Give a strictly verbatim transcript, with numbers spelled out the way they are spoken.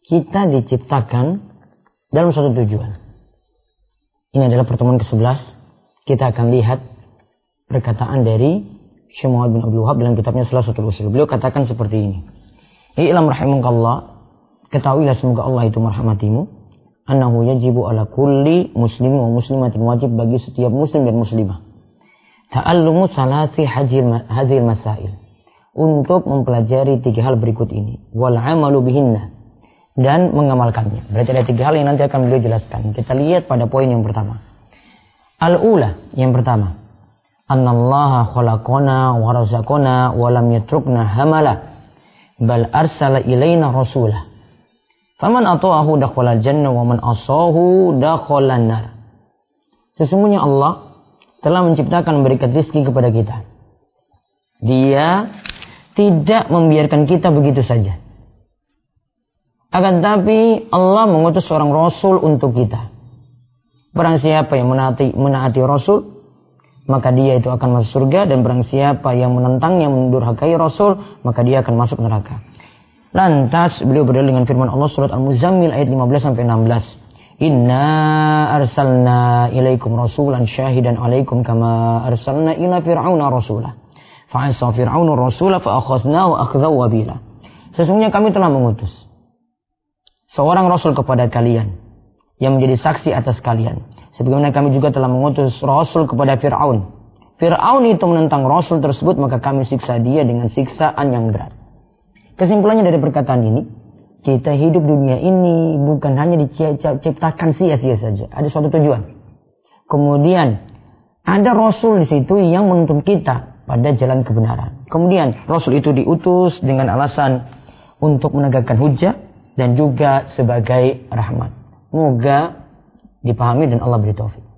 kita diciptakan dalam suatu tujuan. Ini adalah pertemuan kesebelas. Kita akan lihat perkataan dari Syekh Muhammad bin Abdul Wahab dalam kitabnya Salasatul Usul. Beliau katakan seperti ini. I'lam rahimakallah, ketahuilah semoga Allah itu merahmatimu, annahu yajibu ala kulli muslimin wa muslimatin, wajib bagi setiap muslim dan muslimah, ta'allumu salasi hadhil masail, untuk mempelajari tiga hal berikut ini, wal amalu bihinna, dan mengamalkannya. Berarti ada tiga hal yang nanti akan beliau jelaskan. Kita lihat pada poin yang pertama. Al-ula, yang pertama, annallaha khalaqana wa razaqana wa lam yatrukna hamala, bal arsala ilaina rasulah. Faman ata'ahu dakhala jannah wa man asahu dakhala nar. Sesungguhnya Allah telah menciptakan, memberikan rezeki kepada kita. Dia tidak membiarkan kita begitu saja. Akan tapi Allah mengutus seorang rasul untuk kita. Barang siapa yang menaati, menaati rasul, maka dia itu akan masuk surga, dan barang siapa yang menentangnya, mendurhakai rasul, maka dia akan masuk neraka. Lantas beliau berdalil dengan firman Allah surat Al-Muzammil ayat lima belas sampai enam belas. Inna arsalna ilaikum rasulan syahidan alaikum kama arsalna ila fir'auna rasulah. Fa'asa fir'aunu rasulah fa'akhaznahu akhdhaw wabila. Sesungguhnya kami telah mengutus seorang rasul kepada kalian yang menjadi saksi atas kalian. Sebagaimana kami juga telah mengutus rasul kepada Fir'aun. Fir'aun itu menentang rasul tersebut, maka kami siksa dia dengan siksaan yang berat. Kesimpulannya dari perkataan ini, kita hidup dunia ini bukan hanya diciptakan sia-sia saja. Ada suatu tujuan. Kemudian ada rasul di situ yang menuntun kita pada jalan kebenaran. Kemudian rasul itu diutus dengan alasan untuk menegakkan hujjah dan juga sebagai rahmat. Moga dipahami dan Allah beri taufik.